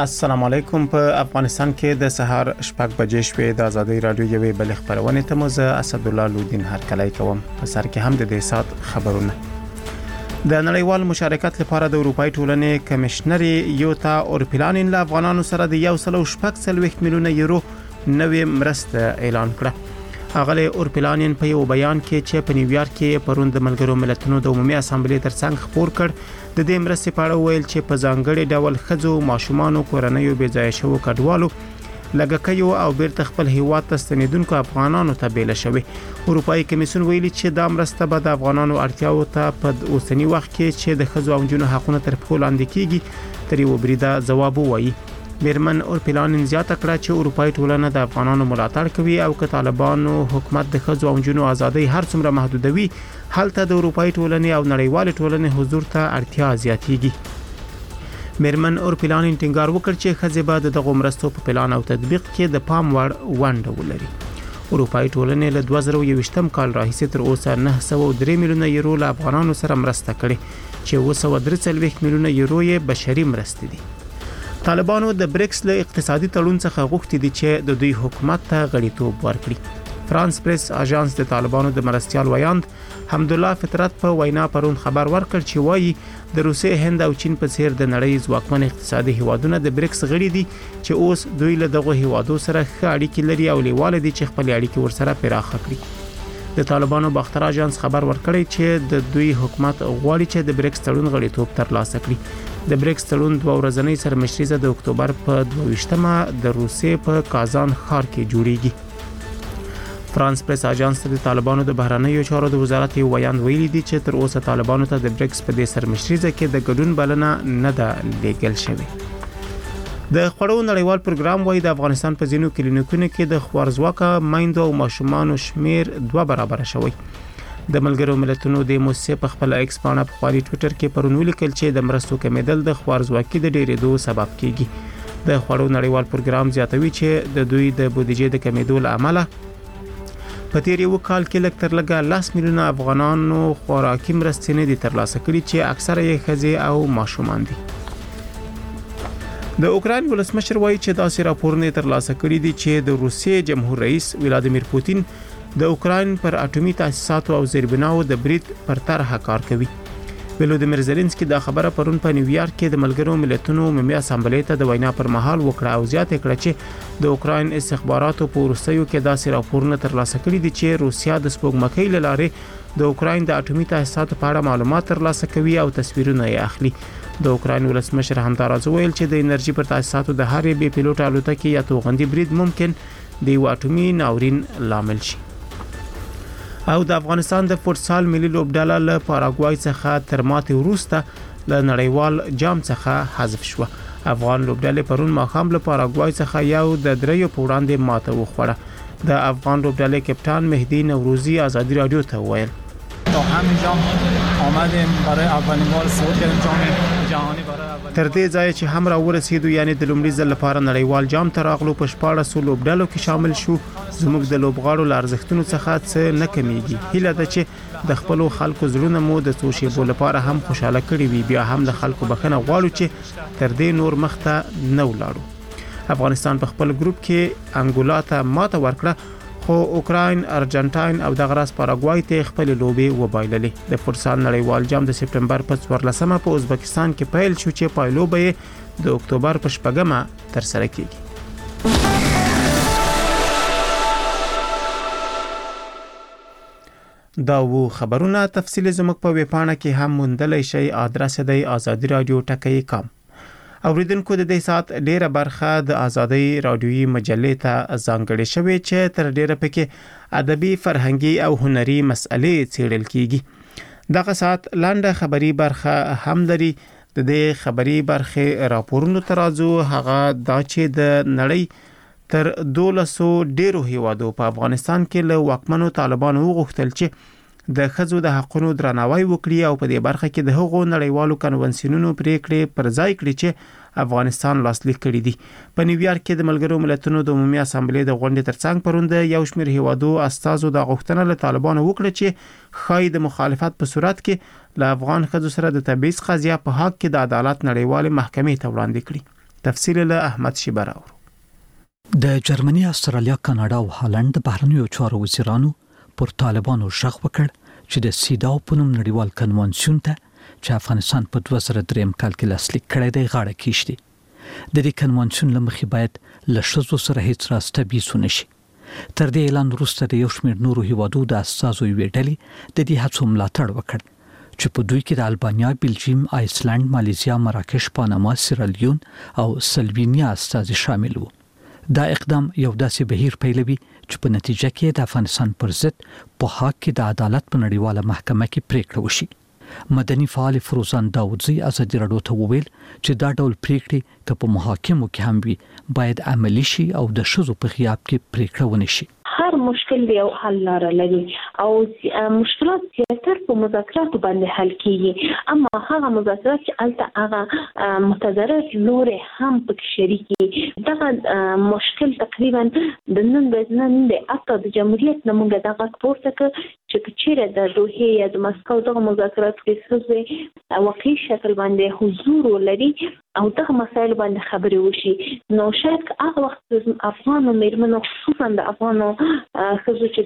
السلام علیکم. په افغانستان کې د سهار شپږ بجې شوې د ازادي رادیو یوې بل خبرونه ته مزه اسد الله لودین هرکلی کوم. په سر کې هم د دې سات خبرونه. د نړیوال مشارکت لپاره د اروپای ټولنې کمشنر یوتا اورپلانین له افغانانو سره د 1.4 میلیونه یورو نوې مرسته اعلان کړه. اغلی اورپلانین په یو بیان کې چې په نیویارک کې پروند د ملګرو ملتونو د عمومي اسامبلې ترڅنګ خبر کړ د دې مرستې په اړه ویل چې په ځانګړي ډول ښځو، ماشومانو، کورنیو بې ځایه شوو کډوالو، لګکیو او بیرته خپل هیواد ته ستنیدونکو افغانانو ته بیل شوی. اروپאי کمیسیون ویلي چې دا مرسته به د افغانانو اړتیاو ته په اوسنی وخت کې چې د ښځو او نجونو حقونه تر پښو لاندې کیږي تر یو بریده ځواب وایي. میرمن اورپلانین زیاته کړه چې اروپאי ټولنه د افغانانو ملاتړ کوي او که طالبانو حکومت د ښځو او نجونو ازادي هر څومره محدودوي هلته د اروپאי ټولنې او نړیوال ټولنې حضور ته اړتیا زیاتېږي. میرمن اورپلانین ټینګار وکړ چې ښځې به دغه مرستو په پلان او تطبیق کې د پام وړ ونډه ولري. اروپאי ټولنې له 2023 کال راهیسې تر اوسه 903 میلیونه یورو له افغانانو سره مرسته کړې چې 243 میلیونه یورو یې بشري مرستې دي. طالبانو د بریکس له اقتصادي تړون څخه غوښتي دي چې د دوی حکومت ته غړیتوب ورکړي. فرانس پریس اژانس د طالبانو د مرستيال ویاند حمدالله فطرت په وینا پرون خبر ورکړ چې وایي د روسیې، هند او چین په څیر د نړۍ ځواکمن اقتصادي هیوادونه د بریکس غړي دي چې اوس دوی له دغه هیوادو سره ښه اړیکې لري او لیواله دي چې خپل اړیکې ورسره پراخه کړي. د طالبانو باختر اژانس خبر ورکړی چې د دوی حکومت غواړي چې د بریکس تړون غړیتوب ترلاسه کړي. د بریکس تړون 2 ورځنۍ سرمشريزه د اکتوبر په 22مه د روسیې په کازان ښار کې جوړیږي. فرانس پریس اژانس د طالبانو د بهرنیو چارو د وزارت یو ویاند ویلي دي چې تر اوسه طالبانو ته د بریکس په دې سرمشريزه کې د ګډون بلنه نه ده لیږل شوې. د خوړو نړیوال پروګرام وايي د افغانستان په ځینو کلینیکونو کې د خوارزواکه مایندو او ماشومانو شمیر 2 برابر شوی. د ملګرو ملتونو د موسسې په خپل ایکس پاڼه په خالي ټوئیټر کې پرون ولیکل چې د مرستو کمیدل د خوارزواکي د ډېرېدو سبب کیږي. د خوړو نړیوال پروګرام زیاتوي چې د دوی د بودیجې د کمیدو له امله په تیر یو کال کې لږ تر لږه 10 میلیونه افغانانو خوراکي مرستې نه دي ترلاسه کړي چې اکثره یې ښځې او ماشومان دي. د اوکراین ولسمشر وایي چې داسې راپورونه ترلاسه کړي دي چې د روسیې جمهور رئیس ولادیمیر پوتین د اوکراین پر اټومي تاسیساتو او زیربناو د برید پر طرحه کار کوي. ولودیمیر زيلنسکي دا خبره پرون په نیویارک کې د ملګرو ملتونو عمومي اسامبلې ته د وینا پر مهال وکړه او زیاته کړه چې د اوکراین استخباراتو په وروستیو کې داسې راپورونه ترلاسه کړي دي چې روسیا د سپوږمکۍ له لارې د اوکراین د اټومي تاسیساتو په اړه معلومات ترلاسه کوي او تصویرونه یې اخلي. د اوکراین ولسمشر همداراز ویل چې د انرژي پر تاسیساتو د هرې بې پیلوټ الوتکې یا توغندي برید ممکن د یو اټومي ناورین لامل شي. او د افغانستان د فوتسال ملي لوبډله له پاراګوای څخه تر ماتې وروسته له نړیوال جام څخه حذف شو. افغان لوبډلې پرون ماښام له پاراګوای څخه یو د 3 په وړاندې ماته وخوړه. د افغان لوبډلې کپتان مهدی نوروزی ازادي رادیو ته ویل تا همین جام آمدیم برای اولین بار صعود کردیم جام جهانی برای اولین تر دې ځای چې هم را ورسېدو یعنی د لومړي ځل لپاره نړیوال جام ته راغلو په 14 لوبډلو کې شامل شو. زموږ د لوبغاړو له ارزښتونو څخه څه نه کمیږي. هیله ده چې د خپل خلکو زړونه مو د څو شیبو لپاره هم خوشاله کړي وي. بیا هم د خلکو بخښنه غواړو چې تر دې نور مخته نه ولاړو. افغانستان په خپل ګروپ کې انګولا ته ماته ورکړه خو اوکراین، ارجنټاین او د غراس پاراګوای ته خپل لوبي وبایللې. د فوتسال نړیوال جام د سپټمبر په 14مه په ازبکستان کې پیل شو چې پایلو به د اکتوبر په 8مه تر سره کیږي. دا وو خبرونه تفصیل زموږ په ویبپاڼه کې هم موندلای شئ. ادرس دی azadiradio.com. اوریدونکو د دې سات ډیره برخه د ازادي رادیوي مجلې ته ځانګړې شوې چې تر ډیره پکې ادبي، فرهنګي او هنري مسئلې څیړل کیږي. دغه سات لاندې خبري برخه هم لري. د دې خبري برخه راپورونو ترازو هغه دا چې د نړۍ تر 1200 ډیرو هیوادو په افغانستان کې له واکمنو طالبانو وغوښتل چې د ښځو د حقوقو درناوی وکړي او په دې برخه کې د هغو نړیوالو کنونسیونونو پریکړې پر ځای کړي چې افغانستان لاسلیک کړي دي. په نیویارک کې د ملګرو ملتونو د عمومي اسامبلې د غونډې ترڅنګ پروند یو شمېر هیوادو استازو د غوښتنه له طالبانو وکړه چې خای د مخالفت په صورت کې له افغان ښځو سره د تبعیض قضیه په حق کې د عدالت نړیوال محکمې ته وړاندې کړي. تفصیل له احمد شیبر اورو. د جرمني، استرالیا، کاناډا او هالند د بهرنیو چارو وزیرانو پر طالبانو ژغ وکړ چې د سیداو په نوم نړیوال کنوانسیون ته چې افغانستان په 2003 کال کې لاسلیک کړی دی غاړه کیږدي. د دې کنوانسیون لمخې باید له ښځو سره هیڅ راستبیز ونشي. تر دې اعلان وروسته د یو شمېر نورو هیوادو د استازو یوې ډلې د دې هڅو ملاتړ وکړ چې په دوی کې د البانیا، بلجیم، آیسلند، مالیزیا، مراکش، پاناما، سیرالیون او سلوینیا استازي شامل وو. دا اقدام یو داسې بهیر پیلوي چې په نتیجه کې د افغانستان پر ضد په حق کې د عدالت په نړیواله محکمه کې پریکړه وشي. مدني فعال فروزان داودزی ازادي راډیو ته وویل چې دا ډول پریکړې که په محاکمو کې هم وي باید عملی شي او د ښځو په غیاب کې پریکړه ونشي. هر مشکل یو حل لاره لري او مشکلات زیاتر په مذاکرات باندې حل کیږي، اما هغه مذاکرات چې البته هغه متضرر لوري هم پکې شریکي. دغه مشکل تقریبا د نن د اته د جمهوریت نمونږ دغه پورته ک چې چیرې د دوحه یا د مسکو دغه مذاکرات کې څه واقعي شکل باندې حضور ولري او دغه مسایل باندې خبرې وشي، نو شاید هغه وخت افغانو میرمنو خصوصا د افغانو خزو چې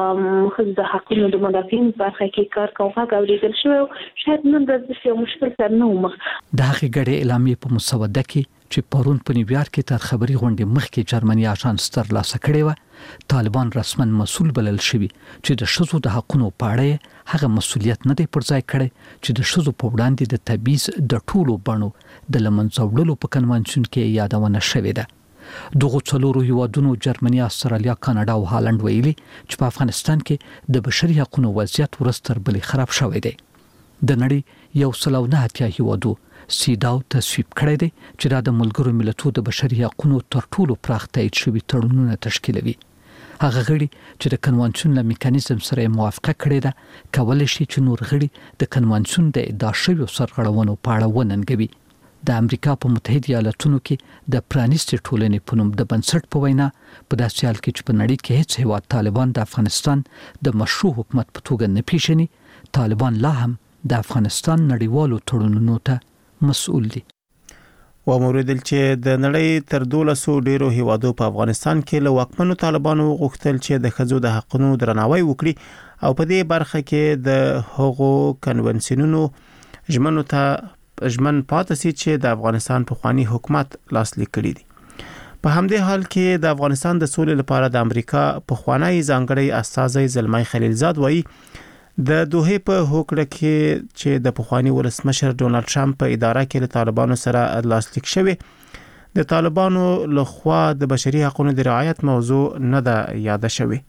د حقونو د مدافعین برخه کې کار کوي هغه اوریدل شوی، شاید نن ورځ یو مشکل سره نه مخ. د هغې ګډې اعلامیې په مسوده کې چې پرون په نیویارک کې تر خبري غونډې مخکې جرمني اژانس ترلاسه کړې و، طالبان رسما مسؤل بلل شوي چې د ښځو د حقونو په اړه هغه مسؤلیت نه دی پر ځای کړی چې د ښځو په وړاندې د تبعیض د ټولو بڼو د له منځه وړلو په کنوانسیون کې یادونه شوې ده. دغه څلورو هیوادونو جرمني، استرالیا، کاناډا او هالند ویلي چې په افغانستان کې د بشري حقوقو وضعیت ورځ تر بلې خراب شوی دی. د نړۍ 190 هیوادو سیداو تصویب کړی دی چې دا د ملګرو ملتونو د بشري حقوقو تر ټولو پراخ تایید شوي تړونونه تشکیلوي. هغه غړي چې د کنوانسیون له میکانیزم سره موافقه کړې ده کولای شي چې نور غړي د کنوانسیون د ادعا شویو سرغړونو په اړه وننګوي. د امریکا په متحده ایالاتونو کې د پرانیستې ټولنې په نوم د بنسټ په وینا په داسې حال کې چې په نړۍ کې هیڅ هیواد طالبان د افغانستان د مشروع حکومت په توګه نه پیژني، طالبان لا هم د افغانستان نړیوالو تړونونو ته مسؤل دي. و موریدل چې د نړۍ تر 1200 ډیرو هیوادو په افغانستان کې له واکمنو طالبانو غوښتل چې د ښځو د حقوقو درناوی وکړي او په دې برخه کې د هغو کنونسیونونو ژمنو ته ژمن پاتې سي چې د افغانستان په خواني حکومت لاسلیک کړي دي. په همدې حال کې د افغانستان د سولې لپاره د امریکا په خوانی ځانګړی استازی زلمای خلیلزاد وایي د دوحه په هوکړه کې چې د پخوانی ولسمشر ډونالد ټرمپ په اداره کې له طالبانو سره لاسلیک شوی، د طالبانو لخوا د بشري حقوقو د رعایت موضوع نه ده یاد شوی.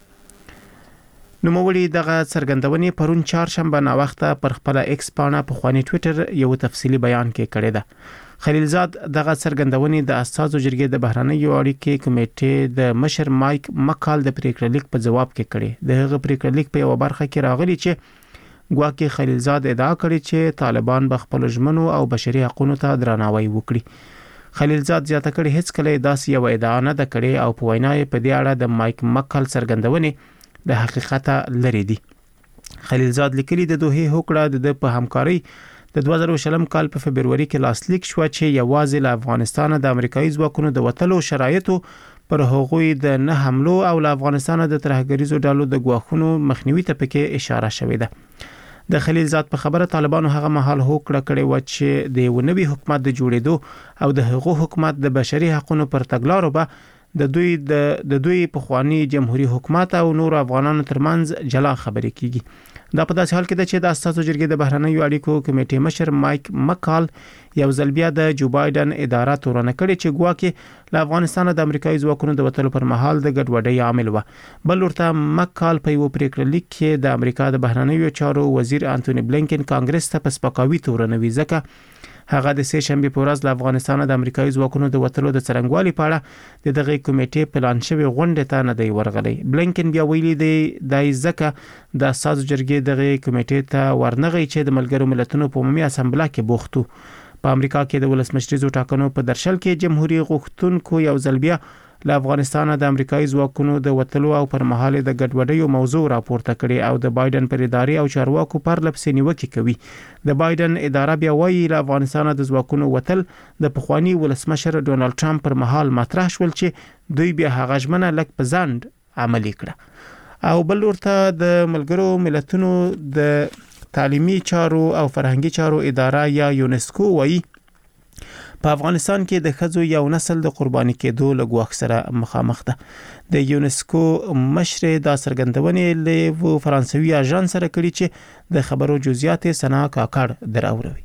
نو موږ دغه څرګندونې پرون چهارشنبه نا وخته پر خپل ایکس پاڼه په خواني ټوئیټر یو تفصیلی بیان کې کړی ده. خلیلزاد دغه څرګندونې د استازو جرګې د بهرنیو اړیکو کمیټې د مشر مایک مکال د پریکړه لیک په جواب کې کړي. دغه پریکړه لیک په یو برخه کې راغلی چې ګواکې خلیلزاد ادعا کړې چې طالبان به خپل ژمنو او بشري حقوقو ته درناوی وکړي. خلیلزاد زیاته کړي هیڅ کله داسې یو ادعا نه ده کړې او په وینا یې په دې اړه د مایک مکال څرګندونې د حقیقت لري دي. خلیلزاد لیکلي د دوحه هوکړه د په همکاري د 2020 کال په فبرवरी کې لاسلیک شو چې یوازې له افغانستان د امریکایي ځواکونو د وټلو شرایطو پر هغوی د نه حملو او له افغانستان د ترهګریزو ډلو د ګواښونو مخنیوي ته پکې اشاره شوې ده. د خلیلزاد په خبره طالبانو هغه مهال هوکړه کړې و چې د یو نوي حکومت د جوړېدو او د هغو حکومت د بشري حقوقو پر تګلارو به د دوی په خواني جمهوریت حکومت او نور افغانانو ترمنځ جلا خبرې کیږي. دا په داسې حال کې ده چې د استازو جرګې د بهرنیو اړیکو کمیټې مشر مایک مکال یو ځل بیا د جو بایدن اداره تورن کړي چې ګواکې له افغانستان د امریکایي ځواکونو د وټلو پر مهال د ګډوډۍ عامل و. بل ورته مکال په یو پریکړه لیک کې د امریکا د بهرنیو چارو وزیر انټونی بلینکن کانګرس ته په سپکاوي تورنوي ځکه هغه د سه شنبه په ورځ له افغانستان د امریکایي ځواکونو د وټلو د څرنګوالي په اړه دغه کمیټې پلان شوی غونډه ته نه دی ورغلی. بلینکن بیا ویلي دی د ځکه د اساس جرګې دغه کمیټې ته ورنغی چې د ملګرو ملتونو په عمومي اسامبله کې بوختو. په امریکا کې د ولسمشریزو ټاکنو په درشل کې جمهوریت غوښتونکو یو ځل بیا له افغانستان د امریکایي ځواکونو د وټلو او پر مهال د ګډوډۍ موضوع راپورته کړي او د بایدن پر اداري او چارواکو پر لپسې نیوکه کوي. د بایدن اداره بیا وایي له افغانستان د ځواکونو وټل د پخوانی ولسمشر ډونالد ټرمپ پر مهال مطرح شول چې دوی بیا هغه ژمنه لک په ځند عملي کړه. او بل ورته د ملګرو ملتونو د تعلیمي چارو او فرهنګي چارو اداره یا یونسکو وایي په افغانستان کې د ښځو یو نسل د قرباني کېدو له ګواښ سره مخامخ ده. د یونسکو مشر دا څرګندونې له فرانسوي اژانس سره کړي چې د خبرو جزئیات سنا کاکړ دراوروي.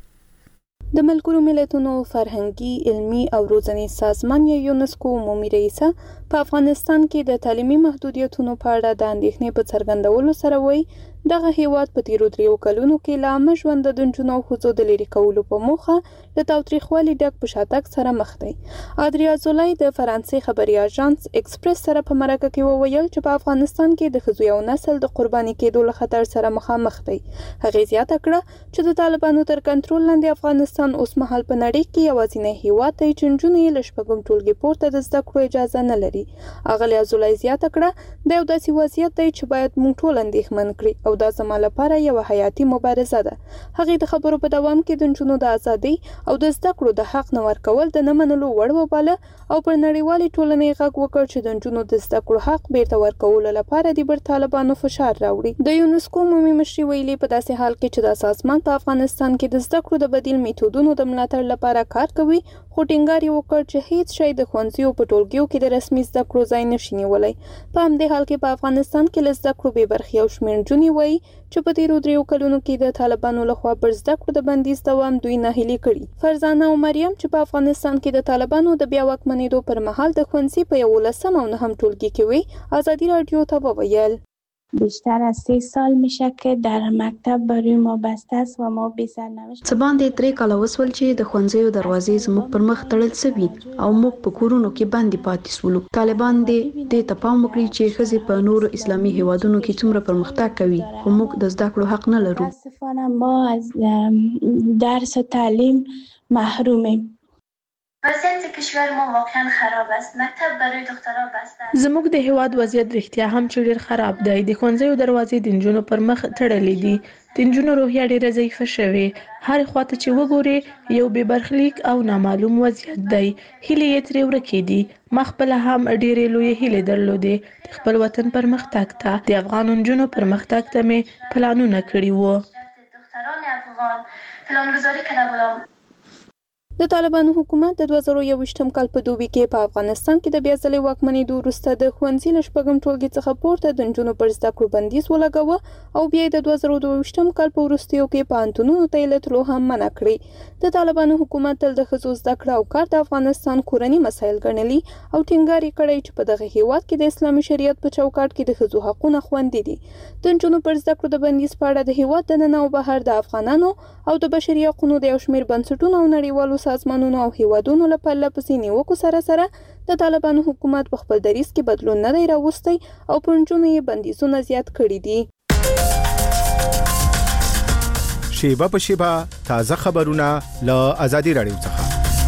د ملګرو ملتونو فرهنګي علمي او روزنی سازمان یا یونسکو عمومي رئیسه په افغانستان کې د تعلیمي محدودیتونو په اړه د اندېښنې په څرګندولو سره وایي دغه هیواد په تیرو 3 کلونو کې لا عامه ژوند د نجونو او ښځو د لرې کولو په موخه د تاوتریخوالي ډک په شاتګ سره مخ دی. ادریا زولای د فرانسې خبري اژانس ایکسپریس سره په مرکه کې وویل چې په افغانستان کې د ښځو یو نسل د قرباني کېدو له خطر سره مخامخ دی. هغې زیاته کړه چې د طالبانو تر کنټرول لاندې افغانستان اوس مهال په نړۍ کې یوازینی هیواد دی چې نجونې یې له شپږم ټولګي پورته د زده کړو اجازه نه لري. اغلې زولای زیاته کړه دا یو داسې وضعیت دی چې باید موږ ټول اندېښمن کړي او دا زما لپاره یو حیاتي مبارزه ده. هغې د خبرو په دوام کې د نجونو د ازادۍ او د زده کړو د حق نه ورکول د نه منلو وړ وباله او پر نړیوالې ټولنې غږ وکړ چې د نجونو د زده کړو حق بیرته ورکولو لپاره د بر طالبانو فشار راوړي. د یونسکو عمومي مشري ویلي په داسې حال کې چې د سازمان په افغانستان کې د زده کړو د بدیل میتودونو د ملاتړ لپاره کار کوي خو ټینګار یې وکړ چې هیڅ شی د ښوونځیو په ټولګیو کې د رسمي زده کړو ځای نشي نیولی. په همدې حال کې په افغانستان کې له زده کړو بې برخې او شمېر نجونې وایي چې په تیرو 3 کلونو کې د طالبانو لخوا پر زده کړو د بندیز دوام دوی ناهیلي کړي. فرزانه او مریم چې په افغانستان کې د طالبانو د بیا واکمنېدو پر مهال د ښوونځي په 11 او 9 ټولګي کې وي ازادي رادیو ته وویل بیشتر از 3 سال میشه که در مکتب برای ما بسته است و ما بی سرنوشت. څه باندې 3 کاله وسول چې د ښوونځیو دروازې زموږ پر مخ تړل شوي او موږ په کورونو کې باندې پاتې شولو. طالبان دې ته پام وکړي چې ښځې په نورو اسلامي هیوادونو کې څومره پرمختګ کوي خو موږ د زده کړو حق نه لرو. متاسفانه ما از درس و تعلیم محرومیم. وضعیت کشور ما واقعا خراب است. مکتب برای دخترها بسته است. زموږ د هیواد وضعیت رښتیا هم چې ډېر خراب دی. د ښوونځیو دروازې د نجونو پر مخ تړلې دي. د نجونو روحیه ډېره ضعیفه شوې. هر خواته چې وګورې یو بې برخلیک او نامعلوم وضعیت دی. هیلې یې ترې ورکې دي. ما خپله هم ډېرې لویې هیلې درلودې د خپل وطن پرمختګ ته. د افغان نجونو پرمختګ ته مې پلانونه کړي وو. دختران افغان پلانگذاری کرده بودم. د طالبانو حکومت د 2021 کال په دوبي کې په افغانستان کې د بیا ځلې واکمنېدو وروسته د ښوونځي له شپږم ټولګي څخه پورته د نجونو پر زده کړو بندیز ولګاوه او بیا د 2022 کال په وروستیو کې پوهنتونونو ته یې له تلو هم منع کړې. د طالبانو حکومت تل د ښځو زده کړه او کار د افغانستان کورني مسایل ګڼلي او ټینګار یې کړی چې په دغه هیواد کې د اسلامي شریعت په چوکاټ کې د ښځو حقونه خوندي دي. د نجونو پر زده کړو د بندیز په اړه د هیواد دننه او بهر د افغانانو او د بشري حقوقو د یو شمېر بنسټونو او نړیوالو سازمانونو او هیوادونو له پرله پسې نیوکو سره د طالبانو حکومت په خپل دریځ کې بدلون نه دی راوستی او پر نجونو یې بندیزونه زیات کړي دي. شیبه په شیبه تازه خبرونه له آزادي رادیو څخه.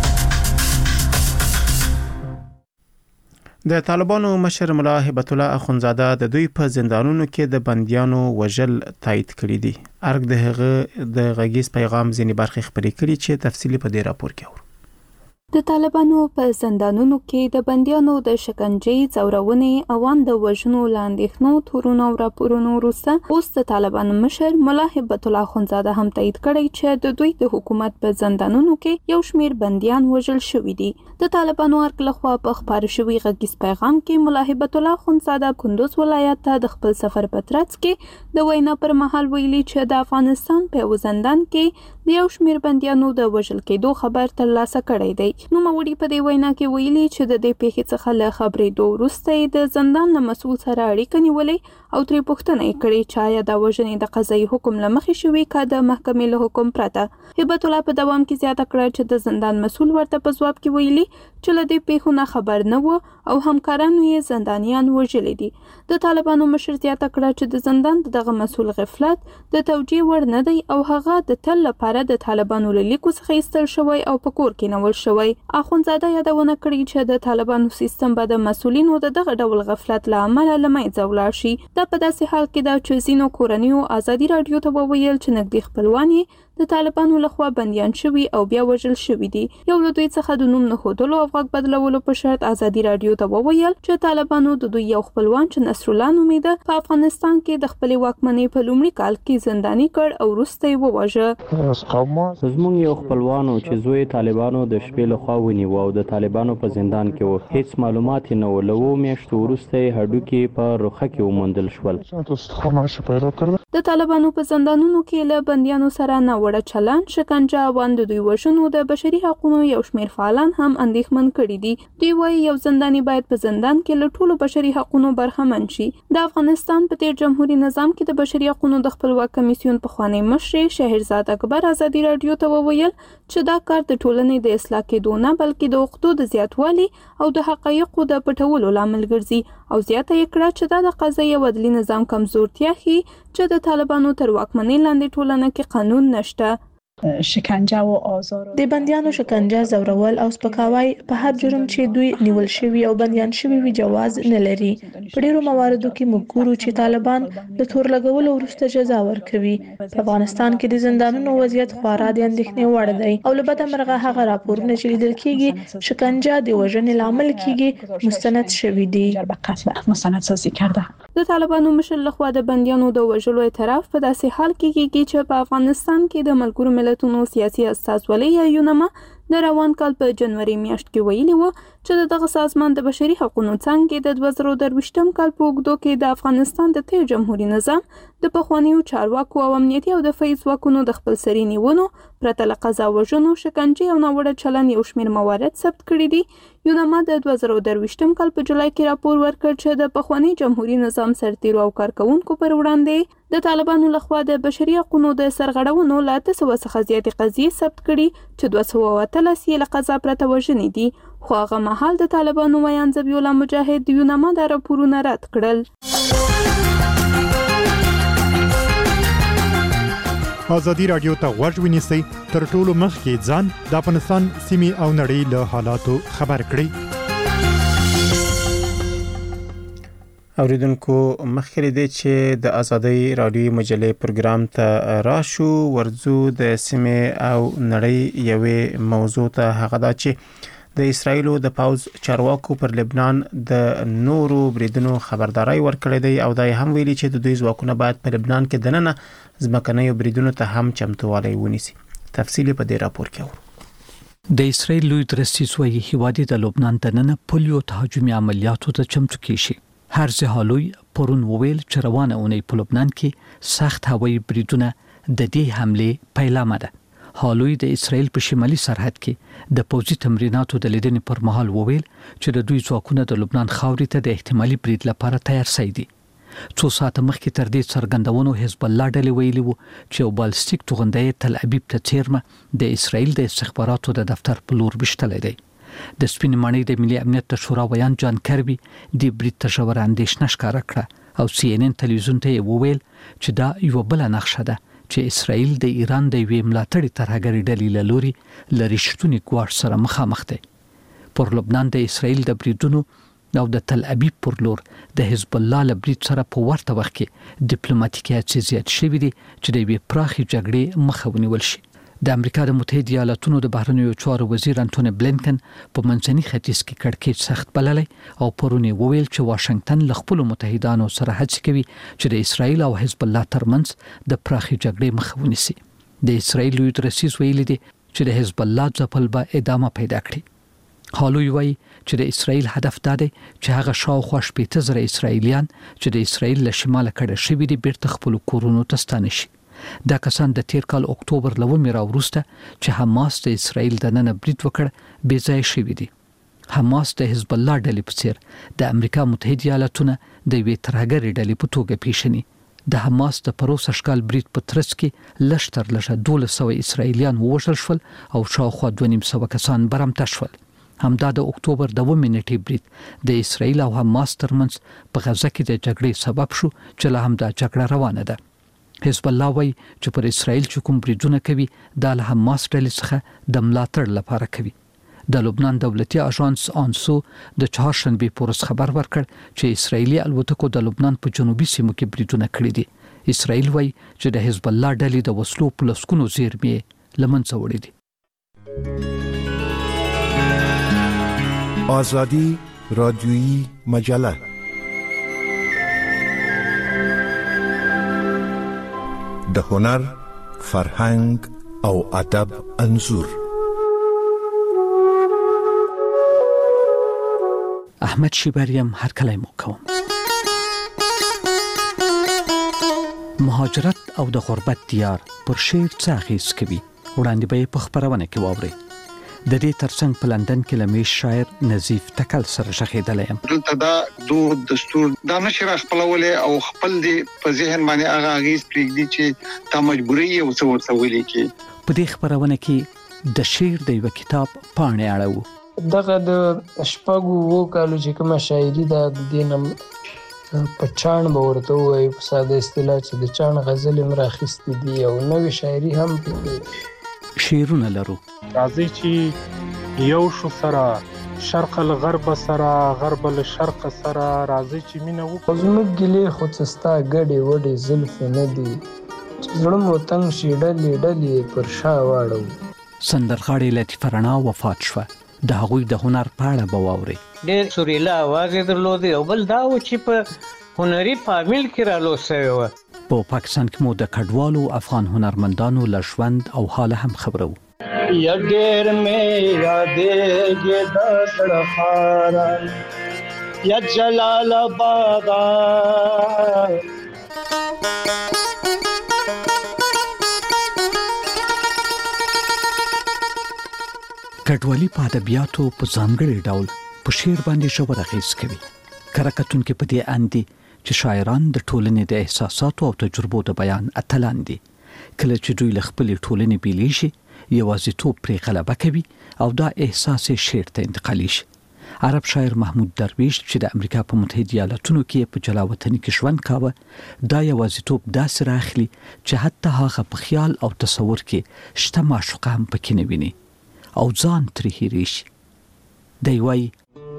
د طالبانو مشر ملا هبت الله اخونزاده د دوی په زندانونو کې د بنديانو وژل تایید کړی دي. ارګ د هغه د غږیز پیغام ځینې برخې خبرې کړي چې تفصیلی په دې راپور کې اورو. د طالبانو په زندانونو کې د بنديانو د شکنجې، ځورونې او د وژنو لاندېښنو تورونو او راپورونو وروسته اوس د طالبانو مشر ملا هبت الله اخونزاده هم تایید کړی چې د دوی د حکومت په زندانونو کې یو شمېر بنديان وژل شوي دي. د طالبانو ارګ لخوا په خپاره شوي غږیز پیغام کې ملا هبت الله اخونزاده کندوز ولایت ته د خپل سفر په ترڅ کې د وینا پر مهال ویلي چې د افغانستان په یو زندان کې د یو شمېر بنديانو د وژل کېدو خبر ترلاسه کړی دی. نو موري په دې وینا کې ویلي چې د دې پیښې څخه له خبرې دوه وروسته د زندان له مسؤل سره اړیکه نیولې او ترې پوښتنه کړې چې آیا د وژنې د قضایي حکم لمخې شوی کا د محکمې له حکم پرته. هبت الله په دوام کې زیاته کړه چې د زندان مسؤل ورته په ځواب کې ویلي چې له دې پیښو نه خبر نه و او همکارانو یې زندانیان وژلي دي. د طالبانو مشر زیاته کړه چې د زندان دغه مسؤل غفلت د توجیه وړ نه دی او هغه د تل لپاره د طالبانو له لیکو څخه ایستل شوی او په کور کې نول شوی. اخونزاده یادونه کړې چې د طالبانو سیستم به د مسؤلینو د دغه ډول غفلت له امله له منځه ولاړ شي. دا په داسې حال کې ده چې ځینو کورنیو ازادي راډیو ته وویل چې نږدې خپلوان یې د طالبانو لخوا بندیان شوي او بیا وژل شوي دي. یو له دوی څخه د نوم نه ښودلو او غږ بدلولو په شرط ازادي راډیو ته وویل چې طالبانو د دوی یو خپلوان چې نصر الله نومیده په افغانستان کې د خپلې واکمنۍ په لومړي کال کې زنداني کړ او وروسته یې وواژه. زموږ یو خپلوان چې زوی طالبانو د شپې لخوا ونیو او د طالبانو په زندان کې و. هیڅ معلومات نه و. له 2 میاشتو وروسته یې هډوکي په روخه کې وموندل شول. د طالبانو په زندانونو کې له بندیانو سره نه وړه چلن، شکنجه او د دوی وژنو د بشري حقوقو یو شمېر فعالان هم اندېښمن کړي دي. دوی وايي یو زنداني باید په زندان کې له ټولو بشري حقوقو برخمن شي. د افغانستان په تیر جمهوریت نظام کې د بشري حقوقو د خپلواک کمیسیون پخوانی مشر شهرزاد اکبر ازادي راډیو ته وویل چې دا کار د ټولنې د اصلاح کېدو نه بلکې د حقوقو د زیاتوالي او د حقایقو د پټولو لامل ګرځي او زیاته یې کړه چې دا د قضایي او عدلي نظام کمزورتیا ښيي چې د طالبانو تر واکمنۍ لاندې ټولنه کې قانون نشته. شکنجه او آزار د بندیانو شکنجه، زورول او سپکاوی په هر جرم چې دوی نیول شوي او بندیان شوي وي جواز نه لري. په ډیرو مواردو کې موږ ګورو چې طالبان د تور لګولو وروسته جزا ورکوي. په افغانستان کې د زندانونو وضعیت خورا د اندېښنې وړ دی او له بده مرغه هغه راپورونه چې لیدل کېږي شکنجه د وژنې لامل کېږي مستند شوي دي. د طالبانو مشر لخوا د بندیانو د وژلو اعتراف په داسې حال کې کېږي چې په افغانستان کې د ملګرو ملتونو سیاسي استازولۍ یا یونما د روان کال په جنوري میاشت کې ویلي و چې دغه سازمان د بشري حقوقو څنګه د 2023م کال په اوږدو کې د افغانستان د تیر جمهوریت نظام د پخوانیو چارواکو او امنیتي او دفاعي ځواکونو د خپلسري نیونو، پرته له قضا وژنو، شکنجې او ناوړه چلند یو شمېر موارد ثبت کړي دي. یونما د 2023م کال په جولای کې راپور ورکړ چې د پخوانی جمهوریت نظام سرتیرو او کارکونکو پر وړاندې د طالبانو لخوا د بشري حقوقو د سرغړونو له 900 څخه زیاتې قضیې ثبت کړي چې 213 یې له قضا پرته وژنې دي. خو هغه مهال د طالبانو ویان ذبیح الله مجاهد د یونما د راپورونه رد کړل. ازادي راډیو ته غوږ ونیسئ تر ټولو مخکې ځان د افغانستان سیمې او نړۍ له حالاتو خبر کړئ. اوریدونکو مخکې دې چې د ازادي راډیو مجلې پروګرام ته راشو ورزو د سیمې او نړۍ یوې موضوع ته هغه دا چې د اسرایل د پاوز چارواکو پر لبنان د نورو بریدونو خبرداري ورکړې دی او دا هم ویلي چې د دوی ځواکونه باید په لبنان کې دننه ځمکنیو بریدونو ته هم چمتووالی ونیسي. تفصیل په دې راپور کې اورو. د اسرایل لوی درستیز وایي هیواد د لبنان دننه پولیو تهاجمي عملیاتو ته چمتو کیږي. هرزه هالوی پرون وویل چې روانه اونۍ په لبنان کې سخت هوایي بریدونه د دې حمله پیلامه ده. هالوی د اسرایل په شمالي سرحد کې د پوځي تمریناتو د لیدنې پر مهال وویل چې د دوی ځواکونه د لبنان خاورې ته د احتمالي برید لپاره تیار شوي دي. 2 ساعته مخکې تر دې څرګندونو حزب الله ډلې ویلي وو چې یو بالستیک توغندی تل ابیب ته چیرمه د اسرایل د استخباراتو د دفتر په لور بشتلې دی. د سپین ماڼۍ د ملي امنیت د شورا ویان جان کربي د برید ته ژوره اندېښنه ښکاره کړه او سی ان ان تلویزیون ته وویل چې دا یو بل نقشه ده چې اسرایل د ایران د وی ملاتړي ترهګری ډلې لوري لریشتونی ګواښ سره مخامخ دی. پر لبنان د اسرایل د بریدونو او د تل ابیب پر لور د حزب الله لبرید سره په ورته وخت کې ډیپلوماټیکي هڅې زیات شوې دي چې د وی پراخي جګړې مخه ونیول شي. د امریکا د متحده ایالاتونو د بهرنیو چارو وزیر انټونی بلینکن په منځني ختیځ کې کړکېچ سخت بللې او پرونی وویل چې واشنگټن له خپل متحدانو سره هڅه کوي چې د اسرایل او حزب الله ترمنځ د پراخي جګړې مخه ونیسي. د اسرایل لوی درستیز ویلي دي چې د حزب الله ځپل به ادامه پیدا کړي. هالوی وایي چې د اسرایل هدف دا دی چې هغه شاوخوا 80,000 اسرایلیان چې د اسرایل له شماله کډه شوي دي بیرته خپل کورونو ته ستانه شي. دا کسان د تیر کال اکتوبر لومې راوروسته چې حماس د اسرایل د نن برید وکړ بې ځای شوي دي. حماس د حزب الله ډلې په څیر د امریکا متحده ایالاتونه د یوې ترهګرې ډلې په توګه پیژني. د حماس د پروس اشکال برید په ترڅ کې لشتر لږه 1200 اسرایلیان ووژل شول او شاوخوا 250 کسان برمته شول. همدا د اکتوبر د 2 نیټې برید د اسرایل او حماس ترمنځ په غزه کې د جګړې سبب شو چې له همدا جګړه روانه ده. حزب الله وایي چې پر اسرایل چې کوم بریدونه کوي دا له حماس ډلې څخه د ملاتړ لپاره کوي. د لبنان دولتي اژانس آنسو د چهارشنبه پورس خبر ورکړ چې اسرایلی الوتکو د لبنان په جنوبي سیمو کې بریدونه کړي دي. اسرایل وایي چې د حزب الله ډلې د وسلو په لسکونو زیرمې لمنځه وړي دي. آزادی رادیویی مجله د هنر، فرهنګ او ادب انځور. احمد شیبریم هر کله مو کوم. مهاجرت او د غربت دیار پر شعر څه اغیز کوي وړاندې به په خبرونه کې واوري. د دې ترڅنګ په لندن کې لمیش شاعر نظیف تکل سره شخیدلې يم. دلته دا دود دستور دا نشي خپلولې او خپل دی په ذهن باندې هغه اغیز پرېږدي چې تا مجبوري او څه ورته ویلي کې. په دې خبرونه کې د شعر د یو کتاب پاڼې اړو. دغه د شپږو وو کالو چې کومه شاعري ده د دینم په چاڼ به ورته وایي په ساده اصطلاح چې د چاڼ غزل هم راخیستې دي او نوې شاعري هم پکې شعرونه لرو. راځي چې یو شو سره شرق الغرب سره غرب الشرق سره راځي چې مینه وکړو. زموږ ګلې خو څه ستا ګډې وډې زلفې نه دي چې زړه مو تنګ شي ډلې ډلې پر شا واړو. سندرغاړې لطیفه رڼا وفات شوه. د هغوی د هنر په اړه به واورئ. ډېر سوریلا اواز یې درلودی او بل دا و چې په هنري فامیل کې رالوس شوی و. په پاکستان کې مو د کډوالو افغان هنرمندانو له ژوند او حال هم خبرو. یا ډېر مې یادېږي د زړه خاران یا جلال آباد. کډوالي په ادبیاتو په ځانګړي ډول په شعر باندې ژور اغیز کوي. کره کتونکي په دې اند دي چې شاعران د ټولنې د احساساتو او تجربو د بیان اتلان دي. کله چې دوی له خپلې ټولنې بیلې شي یوازیتوب پرې غلبه کوي او دا احساس شعر ته انتقالي شي. عرب شاعر محمود درویش چې د امریکا په متحده ایالاتونو کې په جلا وطني کې ژوند کاوه دا یوازیتوب داسې راخلي چې حتی هغه په خیال او تصور کې شته معشوقه هم پکې نه ویني او ځان ترې هېرې شي. دی وایي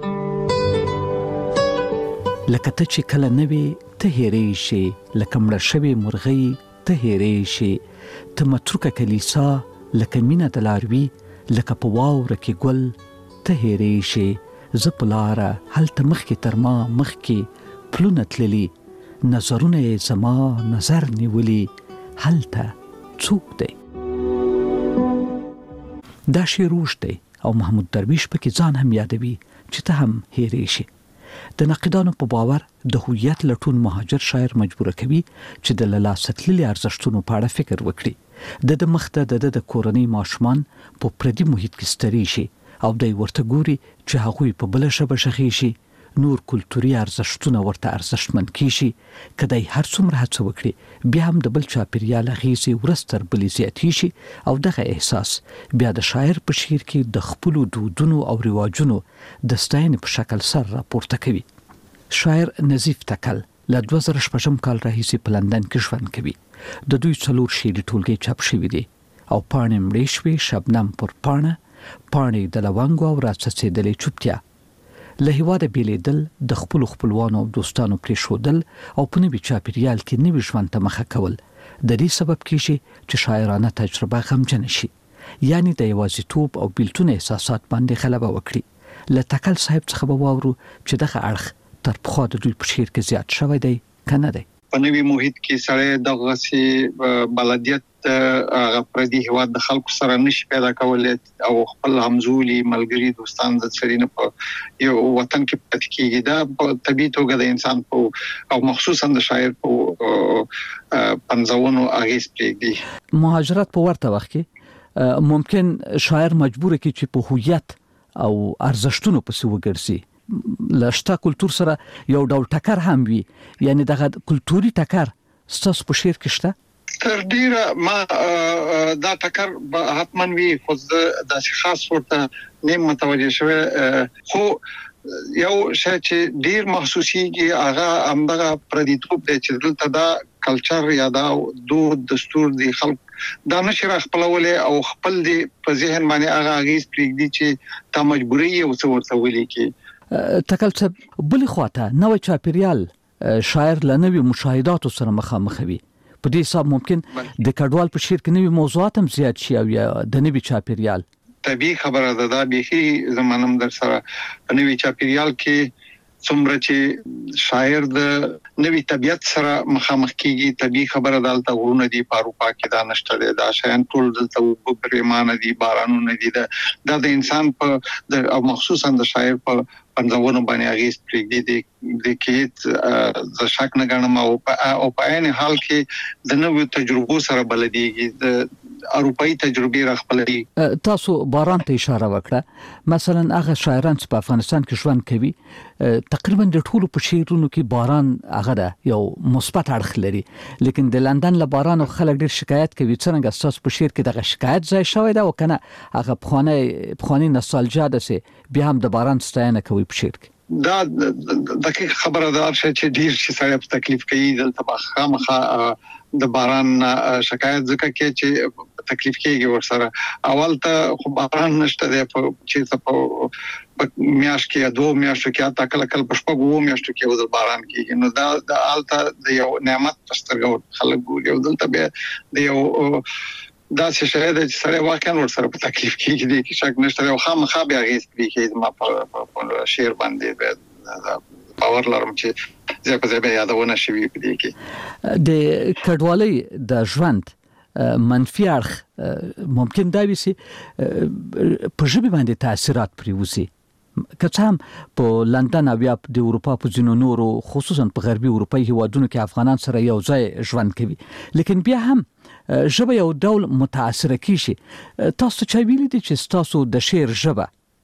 لکه ته چې کله نه وې ته هېرې شي لکه مړه شوې مرغۍ ته هېرې شي ته متروکه کلیسا لکه مینه د لاروي لکه په واوره کې ګل ته هېرې شي زه په لاره هلته مخکې تر ما مخکې پلونه تللي نظرونه یې زما نظر نیولي هلته څوک دی. دا شعر اوږد دی او محمود درویش پکې ځان هم یادوي چې ته هم هېرې شي. د ناقدانو په باور د هویت لټون مهاجر شاعر مجبور کوي چې د لاسه تللي ارزښتونو په اړه فکر وکړي. د مخته د کورنۍ ماشومان په پردي محیط کې ستړي شي او د ورته ګوري چې هغوی په بل ژبه شخې شي نور کلتوري ارزښتونه ورته ارزښتمن کیشي. کدی هر څومره هڅه وکړي بیا هم د بل چاپیریال اغیزې ورستر بلې زیاتې شي او دغه احساس بیا د شاعر په شعر کې د خپلو دودونو او رواجونو د ستاینې په شکل سر راپورته کوي. شاعر نظیف تکل له 2006 کال راهیسې په لندن کې ژوند کوي. د دوی 4 شعري ټولګې چاپ شوي دي او پاڼې مړې شوې شبنم پر پاڼه پاڼې د لونګو او راڅڅېدلې چوپتیا له هیواده بیلیدل د خپلوانو او دوستانو پرېښودل او په نوي چاپیریال کې نوي ژوند ته مخه کول د دې سبب کیږي چې شاعرانه تجربه غمجنه شي یعنی د یوازیتوب او بیلتون احساسات باندې غلبه وکړي. له تکل صاحب څخه به واورو چې دغه اړخ تر پخوا د دوی په شعر کې زیات شوی دی که نه دی. په نوي محیط کې سړی دغسې بلدیت هغه پردي هېواد د خلکو سره نشي پیدا کولی او خپل همزولي ملګري دوستان د سړي نه په یو وطن کې پاتې کېږي. دا په طبیعي توګه د انسان په او مخصوصا د شاعر په پنځونو اغیز پرېږدي. مهاجرت په ورته وخت کې ممکن شاعر مجبور کی چې په هویت او ارزښتونو پسې وګرځي لشته کلچر سره یو ډول ټکر هم وي، یعنی دغه کلتوري ټکر ستاسو په شعر کې شته؟ تر ډیره ما دا ټکر حتما وی خو د خاص ورته نیم متوجه شوی، خو یو شی چې ډیر محسوسيږي هغه همدغه پردیتوب دی چې دلته دا کلچر یا دا دود دستور دی خلک دا نشي خپلولې او خپل دی په ذهن باندې هغه اغیز پرېږدي چې تا مجبوري او څه ورته ویلي کی. تکل څه بل خواته نوې چاپیریال شاعر لنوي مشاهدات سره مخامخ وي، په دې حساب ممکن د کډوال په شعر کې نوې موضوعات هم زیات شي او یا د نوې چاپیریال طبيعي خبره ده. دا بيخي زمانم در سره نوې چاپیریال کې څومره چې شاعر د نوې طبيعت سره مخامخ کیږي، طبيعي خبره ده. دلته ورونه دي په اروپا کې دا نشته دي، دا شیان ټول دلته وبریمانه دي، بارانونه دي، دا د انسان په او مخصوصا د شاعر په پنځونو باندې اغیز پرېږدي د کې د شک نه غنم او په عین حال کې د نوې تجربو سره بلديږي، د اروپאי تجربې راخپلوي. تاسو باران ته اشاره وکړه، مثلا هغه شاعران چې په افغانستان کې ژوند کوي تقریبا د ټولو په شعرونو کې باران هغه یو مثبت اړخ لري، لیکن د لندن له باران خلک ډېر شکایت کوي. څنګه تاسو په شعر کې دغه شکایت ځای شوی دا وکنه هغه بخوانی نوستالژیا ده چې بیا هم د باران ستاینه کوي په شعر کې؟ دا دقیق خبره ده چې ډیر شي سره په تکلیف کوي. دلته خامخا د باران شکایت ځکه کې چې تکلیف کېږي ورسره. اول ته خو باران نشته دی چې په میاشت کې یا 2 میاشتو کې تا کله په شپږو میاشتو کې ودل باران کېږي، نو دا د الته د یو نعمت سترګو خلک ګوري او دلته به د یو دا څه شی دی چې سره واقعا ورسره په تکلیف کېږي دي کې شک نشته او خامخا بیا غیږ کې ما په شعر باندې باور لرم چې زه په ځای یادونه شوي په دې کې. د کډوالۍ د ژوند منفي اړخ ممکن دا وي چې په ژبه باندې تاثیرات پریوزي، که څه هم په لندن او یا د اروپا په ځینو نورو خصوصا په غربي اروپایي هیوادونو کې افغانان سره یو ځای ژوند کوي، لیکن بیا هم ژبه یو ډول متاثر کیږي. تاسو چا ویلي دي چې تاسو د شعر ژبه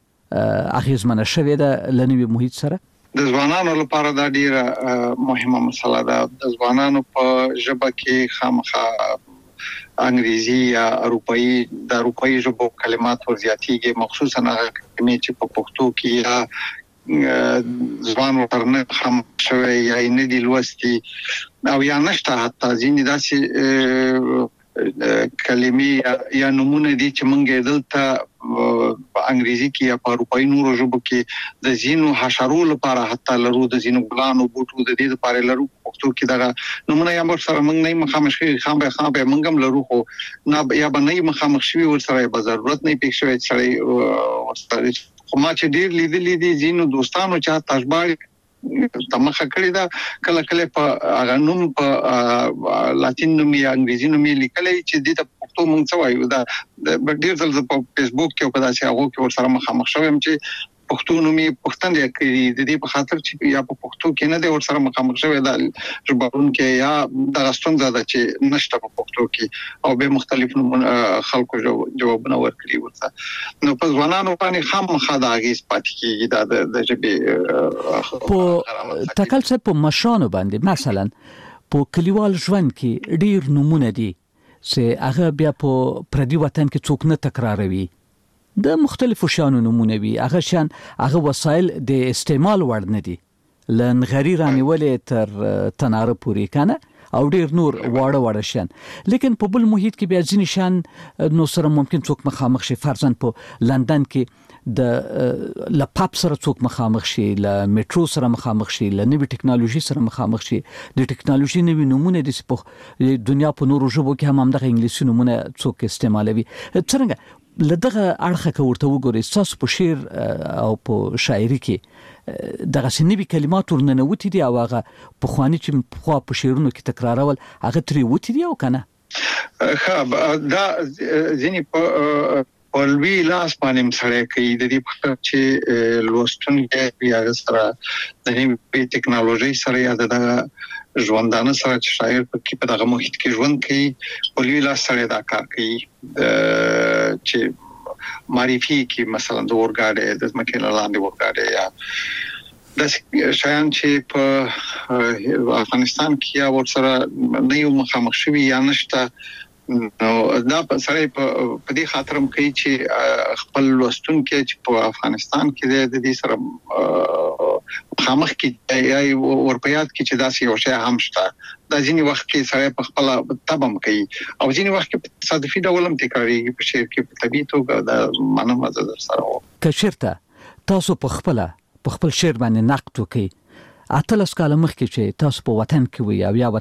اغیزمنه شوې ده لنوي محیط سره؟ د ځوانانو لپاره دا ډیره مهمه مسله ده. د ځوانانو په ژبه کې خامخا انګریزي یا اروپאי ژبو کلمات ورزياتيږي، مخصوصا هغه کلمې چې په پښتو کې یا ځوان ورنه هم شوی یا نه دی لوستي او یا نشته حتی ځینې داسې کلمې یا نمونه دي چې مونږ دلته په انګریزي کې یا په اروپאי نورو ژبو کې د زینو حشرو لپاره حتی لرو، د زینو ګلانو بوټو د دې لپاره لرو. پښتو کې دا نمونه یا موږ سره مونږ نه مخامخ شي خامخا به مونږ هم لرو، خو نه یا به نه مخامخ شي ورسره به ضرورت نه پېښ شوی سره ورسره. خو ما چې ډیر لیدلې دي زینو دوستانو چې تشباړ تمخه کړی دا کله کله په اغنوم په لاتین نوم یا انګریزي نوم لیکلې چې د پښتو مونږ څه وایو. دا ډیر ځل په فیسبوک کې او په داسې هغه کې ورسره مخامخ شوم چې پښتو نوم پښتون یې کړی د دې په خاطر چې یا په پښتو کې نه دی ورسره مخامخ شوی دا ژباړون کې یا د غستون زده چې نشته په پښتو کې او به مختلف خلکو جوابونه ورکړي ورته. نو په ځوانانو باندې خامخا دا غیس پاتې کیږي دا د ژبې په تکل څه په مشانو باندې مثلا په کلیوال ژوند کې ډیر نمونه دي چې هغه بیا په پردي وطن کې څوک نه تکراروي، د مختلفو شانو نمونه وي، هغه شان هغه وسایل د استعمال وړ نه دي، لنغری رانیولې تر تناره پوری کنه او ډیر نور واړه شان. لیکن په بل محیط کې بیا ځینې شان نو سره ممکن څوک مخامخ شي. فرضاً په لندن کې د لپاپ سره څوک مخامخ شي، ل میټرو سره مخامخ شي، ل نوې ټکنالوژي سره مخامخ شي. د ټکنالوژي نوې نمونه د دنیا په نورو ژبو کې هم دغه انګلیسي نمونه څوک استعمالوي. څنګه لدغه اړخه که ورته وګورئ تاسو په شعر او په شاعري کې دغه سنوي کلمات ورننوتي دي او هغه په خواني چې په شعرونو کې تکرارول هغه ترې وتی دي او کنه؟ ښه دا ځینې په ولوي لاس باندې مسړې کوي د دې په چې لوستونکي یا سره د نوې ټکنالوژي سره یا د ژوندانه سره چې شاعر په دغه محیط کې ژوند کوي ولوي لاس سره دا کار کوي چې معرفي کې مثلا د اورګاډي د ځمکې لاندې اورګاډي یا د شایان چې په افغانستان کې یا ورسره نه یو مخامخ شوی یا نشته نو دا په سره په دې خاطرم کوي چې خپل لوستونکو چې په افغانستان کې د دې سره مخامخ کې یا ورپیات کې چې داسې یو شی هم شته د ځینی وخت کې سره په خپل تبم کوي او ځینی وخت کې تصادفي ډول هم تکرارېږي په شعر کې په طبيعي توګه د معنی مزه در سره کشرته تاسو په خپل شعر باندې نقد وکړي اتلس کاله مخکې چې تاسو په وطن کې وي او یا